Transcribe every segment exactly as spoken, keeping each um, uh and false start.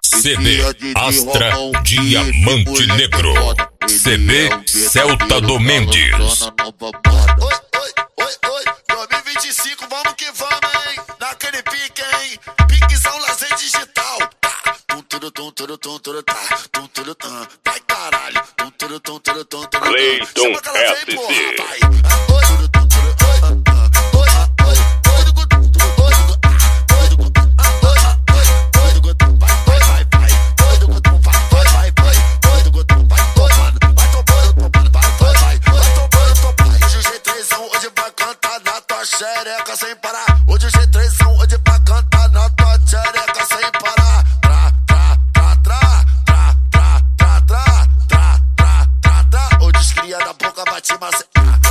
C B Astra Diamante Negro. C B Celta do Mendes. Oi, oi, oi, oi, dois mil e vinte e cinco, vamos que vamos, hein? Naquele pique, hein? Piquezão lazer digital. Tá, tum, tudo, tum, tudo, tum, tudo, tá, tum, tudo, tum, vai caralho, tum, tudo, tum, tudo, tum, tudo, Cleiton S C. Xereca sem parar, hoje o G três são hoje pra cantar na tua xereca sem parar. Tra, tra, tra, tra, tra, tra, tra, tra, tra, tra, tra, tra. Hoje os cria da boca bate massa.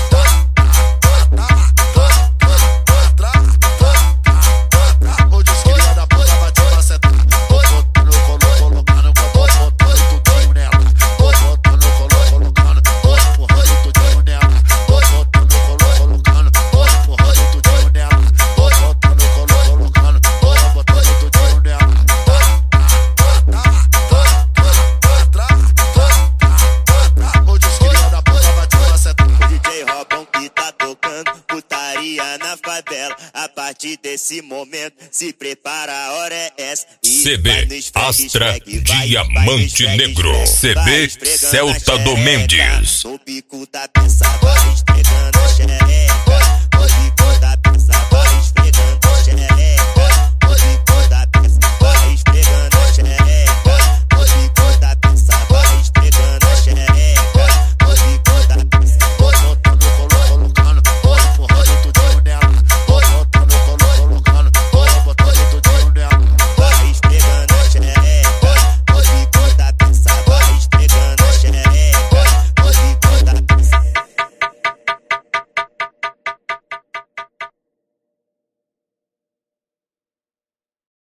Hoje os cria da boca bate massa. Botando, colocando, botando tudinho nela. Botando, colocando, empurrando tudinho nela. Botando, colocando, empurrando tudinho nela. Botando, colocando, botando tudinho nela. Hoje os cria da boca bate massa. O D J Robão que tá tocando putaria na favela. A partir desse momento, se prepara, a hora é essa. C B Astra Diamante Negro. C B Celta do Mendes. No pico da peça, vai